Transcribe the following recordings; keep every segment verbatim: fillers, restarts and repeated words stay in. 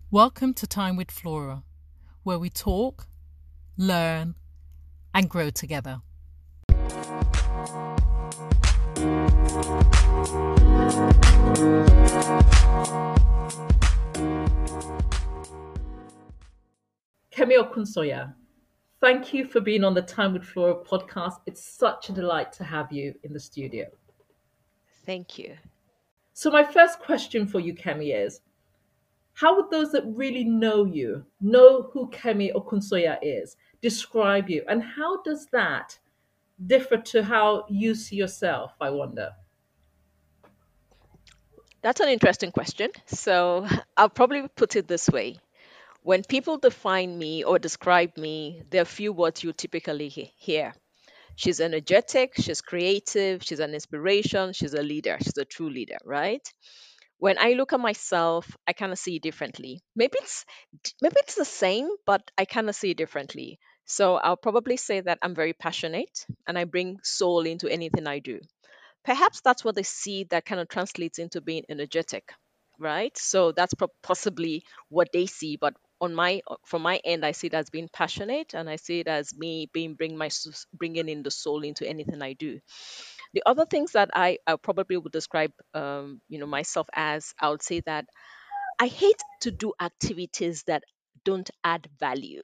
Welcome to Time with Flora, where we talk, learn, and grow together. Kemi Okunsoya, thank you for being on the Time with Flora podcast. It's such a delight to have you in the studio. Thank you. So, my first question for you, Kemi, is how would those that really know you know who Kemi Okunsoya is, describe you, and how does that differ to how you see yourself? I wonder. That's an interesting question. So I'll probably put it this way. When people define me or describe me, there are a few words you typically he- hear. She's energetic, she's creative, she's an inspiration, she's a leader, she's a true leader, right? When I look at myself, I kind of see it differently. Maybe it's maybe it's the same, but I kind of see it differently. So I'll probably say that I'm very passionate and I bring soul into anything I do. Perhaps that's what they see that kind of translates into being energetic, right? So that's pro- possibly what they see, but on my uh, from my end, I see it as being passionate, and I see it as me being bring my s- bringing in the soul into anything I do. The other things that i, I probably would describe um, you know myself as, I would say that I hate to do activities that don't add value.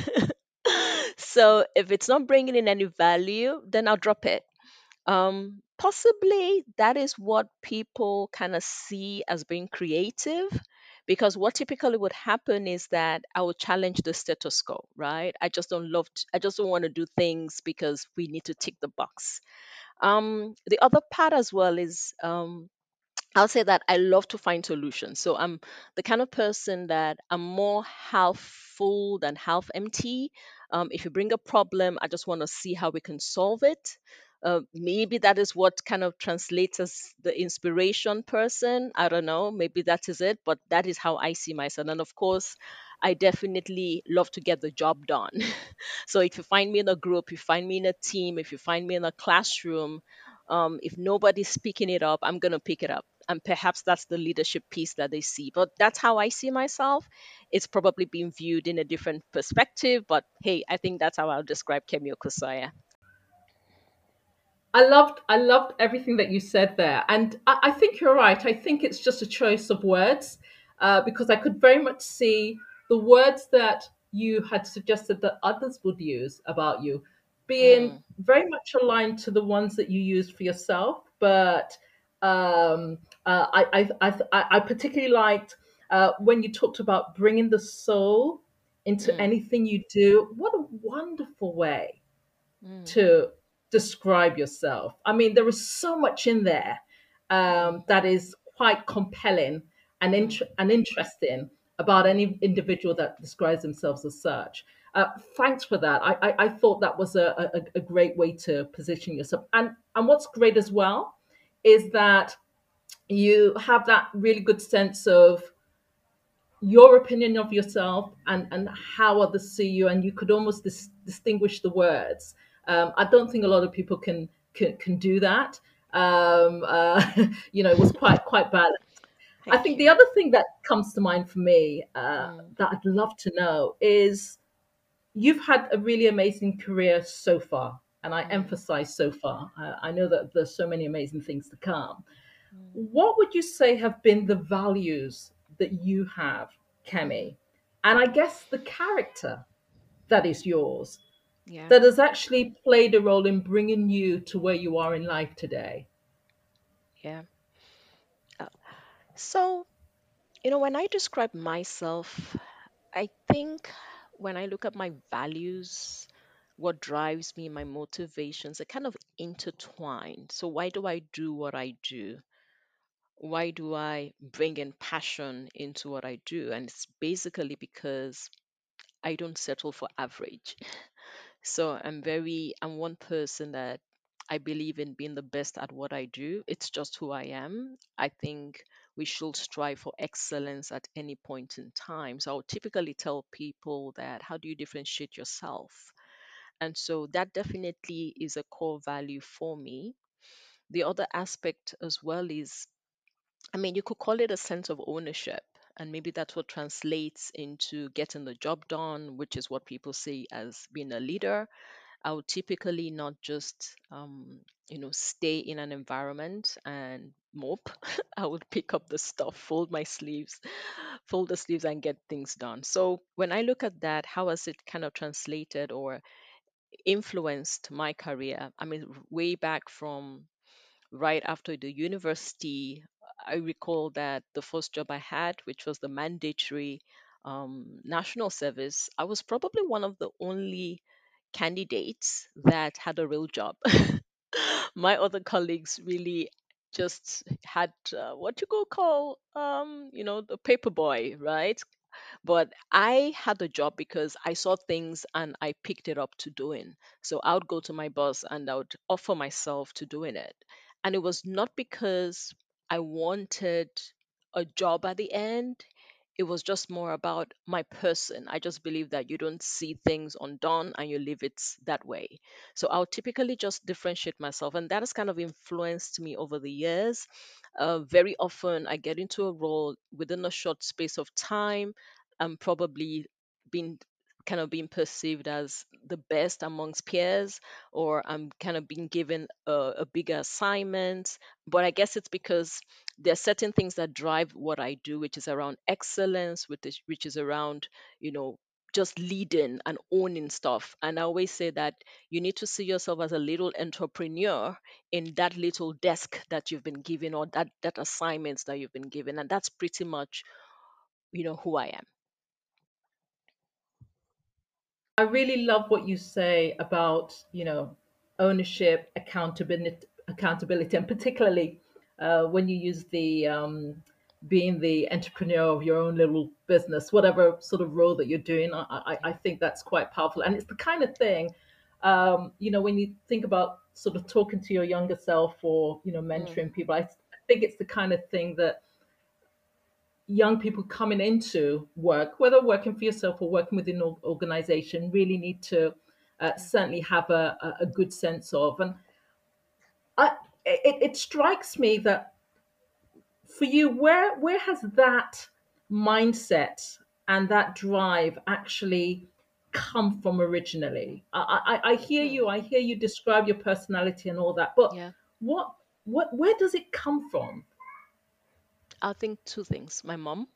So if it's not bringing in any value, then I'll drop it. Um, possibly that is what people kind of see as being creative, because what typically would happen is that I would challenge the status quo, right? I just don't love, t- I just don't want to do things because we need to tick the box. Um, the other part as well is um, I'll say that I love to find solutions. So I'm the kind of person that I'm more half full than half empty. Um, if you bring a problem, I just want to see how we can solve it. Uh, maybe that is what kind of translates as the inspiration person. I don't know. Maybe that is it, but that is how I see myself. And of course, I definitely love to get the job done. So if you find me in a group, you find me in a team, if you find me in a classroom, um, if nobody's picking it up, I'm going to pick it up. And perhaps that's the leadership piece that they see. But that's how I see myself. It's probably being viewed in a different perspective. But hey, I think that's how I'll describe Kemi Okosaya. I loved I loved everything that you said there, and I, I think you're right. I think it's just a choice of words, uh, because I could very much see the words that you had suggested that others would use about you being Mm, very much aligned to the ones that you used for yourself. But um, uh, I, I I I I particularly liked uh, when you talked about bringing the soul into mm, anything you do. What a wonderful way mm, to describe yourself. I mean, there is so much in there mm, um, that is quite compelling and, mm, int- and interesting about mm. any individual that describes themselves as such. Uh, thanks for that. I, I, I thought that was a, a, a great way to position yourself. And, and what's great as well is that you have that really good sense of your opinion of yourself and, and how others see you, and you could almost dis- distinguish the words. Um, I don't think a lot of people can can, can do that. Um, uh, you know, it was quite quite balanced. I Thank think you. the other thing that comes to mind for me uh, Mm, that I'd love to know is you've had a really amazing career so far, and I mm, emphasize so far. Uh, I know that there's so many amazing things to come. mm, What would you say have been the values that you have, mm. Kemi? And I guess the character that is yours Yeah, that has actually played a role in bringing you to where you are in life today? yeah. Uh, so, you know, when I describe myself, I think when I look at my values, what drives me, my motivations, are kind of intertwined. So, why do I do what I do? Why do I bring in passion into what I do? And it's basically because I don't settle for average. So, I'm very, I'm one person that I believe in being the best at what I do. It's just who I am. I think we should strive for excellence at any point in time. So I'll typically tell people that, how do you differentiate yourself? And so that definitely is a core value for me. The other aspect as well is, I mean, you could call it a sense of ownership. And maybe that's what translates into getting the job done, which is what people see as being a leader. I would typically not just, um, you know, stay in an environment and mope. I would pick up the stuff, fold my sleeves, fold the sleeves, and get things done. So when I look at that, how has it kind of translated or influenced my career? I mean, way back from right after the university, I recall that the first job I had, which was the mandatory um, national service, I was probably one of the only candidates that had a real job. My other colleagues really just had uh, what you could call, um, you know, the paper boy, right? But I had the job because I saw things and I picked it up to doing. So I would go to my boss and I would offer myself to doing it. And it was not because I wanted a job at the end. It was just more about my person. I just believe that you don't see things undone and you leave it that way. So I'll typically just differentiate myself. And that has kind of influenced me over the years. Uh, very often I get into a role within a short space of time. I'm probably being kind of being perceived as the best amongst peers, or I'm kind of being given a, a bigger assignment. But I guess it's because there are certain things that drive what I do, which is around excellence, which is, which is around, you know, just leading and owning stuff. And I always say that you need to see yourself as a little entrepreneur in that little desk that you've been given, or that that assignments that you've been given. And that's pretty much, you know, who I am. I really love what you say about, you know, ownership, accountability, accountability, and particularly uh, when you use the um, being the entrepreneur of your own little business, whatever sort of role that you're doing. I, I, I Yeah. think that's quite powerful, and it's the kind of thing, um, you know, when you think about sort of talking to your younger self or you know Mm, mentoring people. I, I think it's the kind of thing that young people coming into work, whether working for yourself or working within an organization, really need to uh, yeah. certainly have a, a, a good sense of. And I, it, it strikes me that for you, where where has that mindset and that drive actually come from originally? I, I, I hear Hmm. you. I hear you describe your personality and all that, but Yeah. what what where does it come from? I think two things. My mom,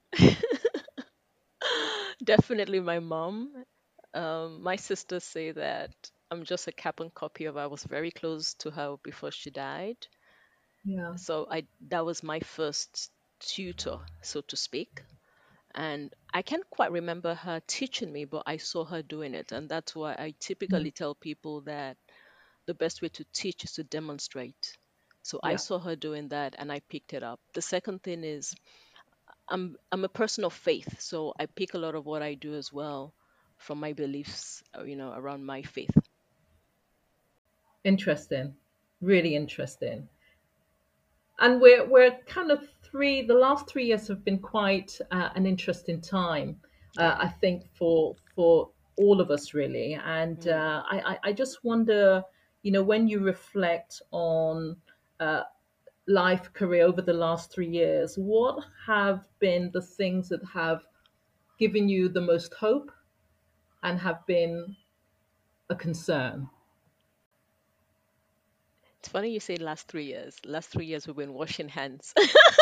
definitely my mom. Um, my sisters say that I'm just a carbon copy of her. I was very close to her before she died. Yeah. So I that was my first tutor, so to speak. And I can't quite remember her teaching me, but I saw her doing it. And that's why I typically tell people that the best way to teach is to demonstrate. So I Yeah. saw her doing that and I picked it up. The second thing is I'm I'm a person of faith, so I pick a lot of what I do as well from my beliefs, uh, you know, around my faith. Interesting. Really interesting. And we're we're kind of three. The last three years have been quite uh, an interesting time, uh, Yeah. I think, for for all of us really. And Mm. uh, I, I I just wonder, you know, when you reflect on uh, life career over the last three years, what have been the things that have given you the most hope and have been a concern? It's funny you say last three years. Last three years we've been washing hands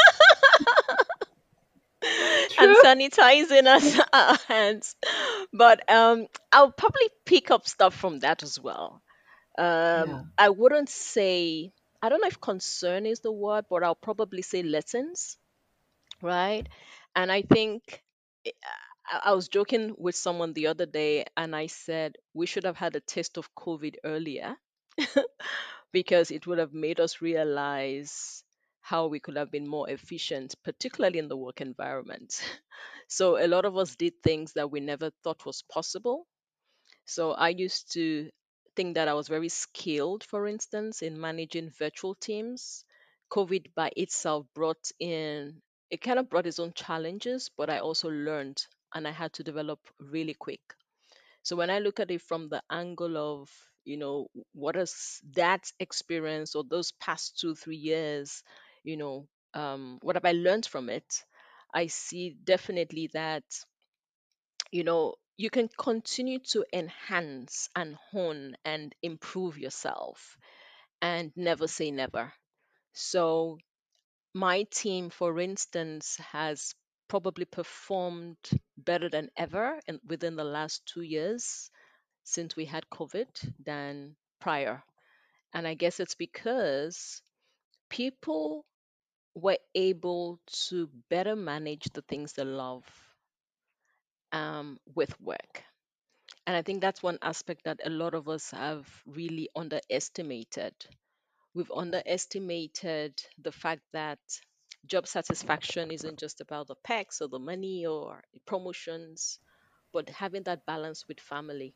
and True. sanitizing us our hands. But um, I'll probably pick up stuff from that as well. Um, Yeah. I wouldn't say I don't know if concern is the word, but I'll probably say lessons, right? And I think I I was joking with someone the other day and I said we should have had a taste of COVID earlier because it would have made us realize how we could have been more efficient, particularly in the work environment. So a lot of us did things that we never thought was possible. So I used to think that I was very skilled, for instance, in managing virtual teams. COVID by itself brought in, it kind of brought its own challenges, but I also learned and I had to develop really quick. So when I look at it from the angle of, you know, what has that experience or those past two, three years, you know, um, what have I learned from it? I see definitely that, you know, you can continue to enhance and hone and improve yourself and never say never. So, my team, for instance, has probably performed better than ever in, within the last two years since we had COVID than prior. And I guess it's because people were able to better manage the things they love um, with work. And I think that's one aspect that a lot of us have really underestimated. We've underestimated the fact that job satisfaction isn't just about the perks or the money or promotions, but having that balance with family.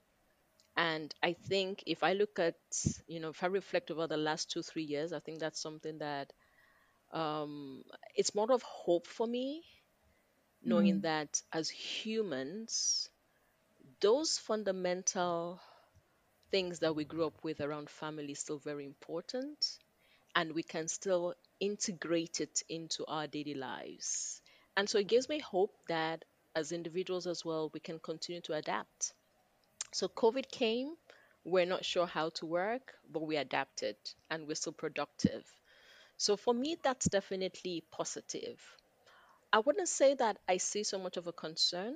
And I think if I look at, you know, if I reflect over the last two, three years, I think that's something that um, it's more of hope for me, knowing Mm. that as humans, those fundamental things that we grew up with around family is still very important, and we can still integrate it into our daily lives. And so it gives me hope that as individuals as well, we can continue to adapt. So COVID came, we're not sure how to work, but we adapted and we're still productive. So for me, that's definitely positive. I wouldn't say that I see so much of a concern.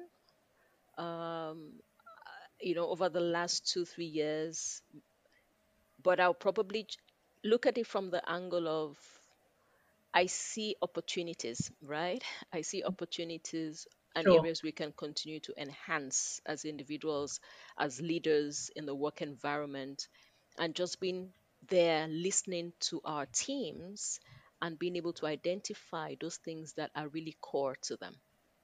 Um, you know, over the last two, three years, but I'll probably j- look at it from the angle of I see opportunities, right? I see opportunities and Sure. areas we can continue to enhance as individuals, as leaders in the work environment, and just being there listening to our teams and being able to identify those things that are really core to them.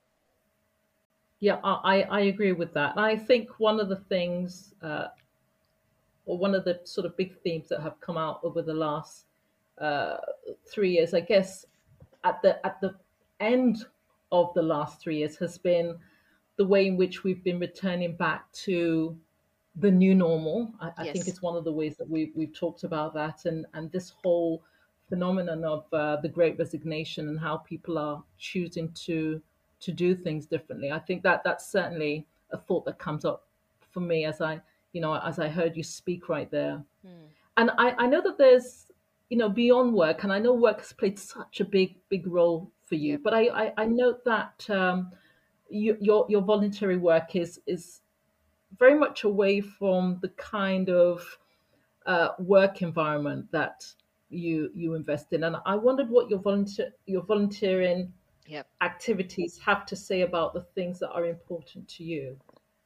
Yeah, I, I I agree with that. And I think one of the things, uh, or one of the sort of big themes that have come out over the last uh, three years, I guess, at the at the end of the last three years, has been the way in which we've been returning back to the new normal. I, I think Yes. it's one of the ways that we, we've talked about that, and, and this whole phenomenon of uh, the great resignation and how people are choosing to to do things differently. I think that that's certainly a thought that comes up for me as I, you know, as I heard you speak right there. Hmm. And I, I know that there's, you know, beyond work, and I know work has played such a big, big role for you, Yep. but I, I, I note that um, you, your your voluntary work is is very much away from the kind of uh, work environment that you you invest in. And I wondered what your volunteer your volunteering Yep. activities have to say about the things that are important to you.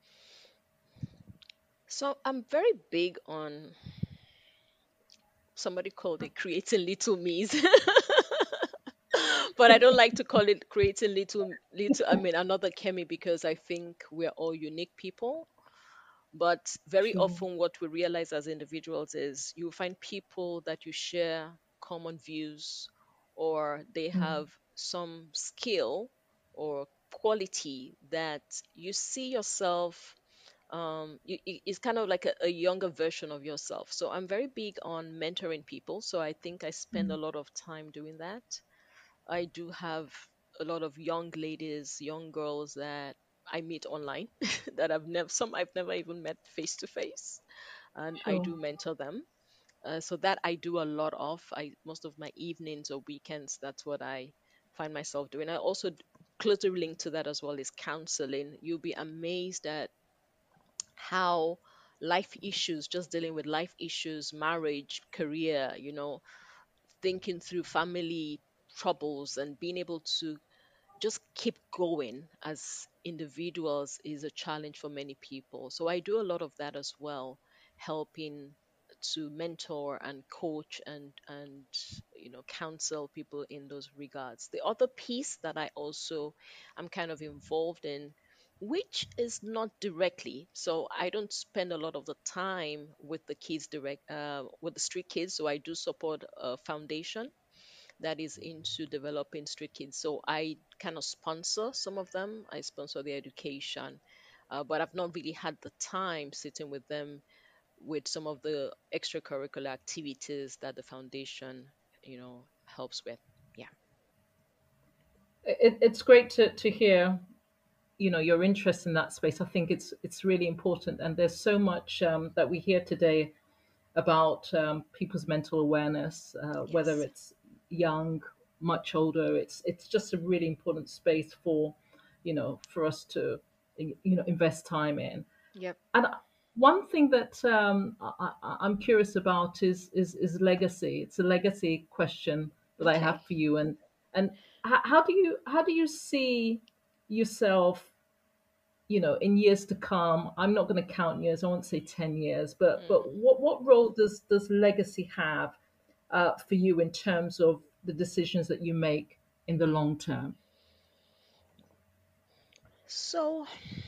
So I'm very big on, somebody called it creating little me's. But I don't like to call it creating little little I mean another Kemi, because I think we're all unique people. But very Sure. often what we realize as individuals is you find people that you share common views, or they Mm. have some skill or quality that you see yourself, um you, it- it's kind of like a, a younger version of yourself. So I'm very big on mentoring people, so I think I spend a Mm. lot of time doing that. I do have a lot of young ladies, young girls that I meet online that I've never, some I've never even met face to face, and I Sure. do mentor them. Uh, so that I do a lot of. I most of my evenings or weekends, that's what I find myself doing. I also d- closely linked to that as well is counseling. You'll be amazed at how life issues, just dealing with life issues, marriage, career, you know, thinking through family troubles and being able to just keep going as individuals is a challenge for many people. So I do a lot of that as well, helping to mentor and coach and and you know counsel people in those regards. The other piece that I also am kind of involved in, which is not directly, so I don't spend a lot of the time with the kids direct, uh, with the street kids. So I do support a foundation that is into developing street kids. So I kind of sponsor some of them. I sponsor their education, uh, but I've not really had the time sitting with them with some of the extracurricular activities that the foundation, you know, helps with. Yeah. It, it's great to, to hear, you know, your interest in that space. I think it's it's really important, and there's so much um, that we hear today about um, people's mental awareness, uh, whether Yes. it's young, much older. It's it's just a really important space for, you know, for us to, you know, invest time in. Yep. And one thing that um, I, I- I'm curious about is, is is legacy. It's a legacy question that I Okay. have for you, and and how, how do you how do you see yourself, you know, in years to come? I'm not going to count years. I won't say ten years, but Mm. but what what role does does legacy have uh, for you in terms of the decisions that you make in the long term? So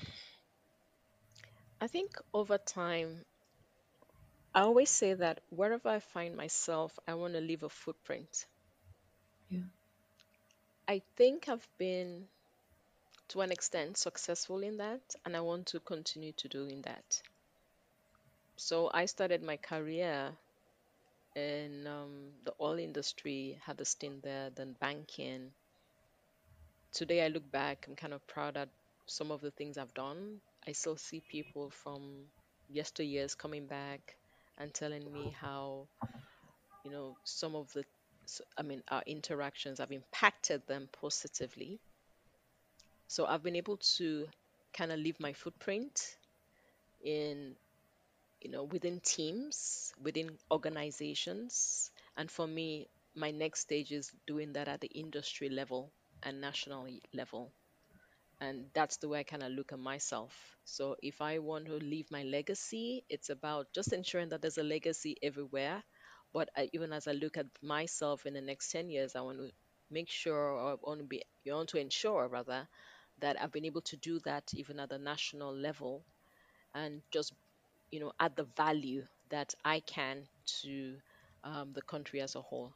I think over time, I always say that wherever I find myself, I want to leave a footprint. Yeah. I think I've been, to an extent, successful in that, and I want to continue to doing that. So I started my career in um, the oil industry, had a stint there, then banking. Today I look back, I'm kind of proud at some of the things I've done. I still see people from yesteryears coming back and telling me how, you know, some of the, s- I mean, our interactions have impacted them positively. So I've been able to kind of leave my footprint in, you know, within teams, within organizations. And for me, my next stage is doing that at the industry level and national level. And that's the way I kind of look at myself. So if I want to leave my legacy, it's about just ensuring that there's a legacy everywhere. But I, even as I look at myself in the next ten years, I want to make sure, or I want to be, you want to ensure rather, that I've been able to do that even at the national level, and just, you know, add the value that I can to um, the country as a whole.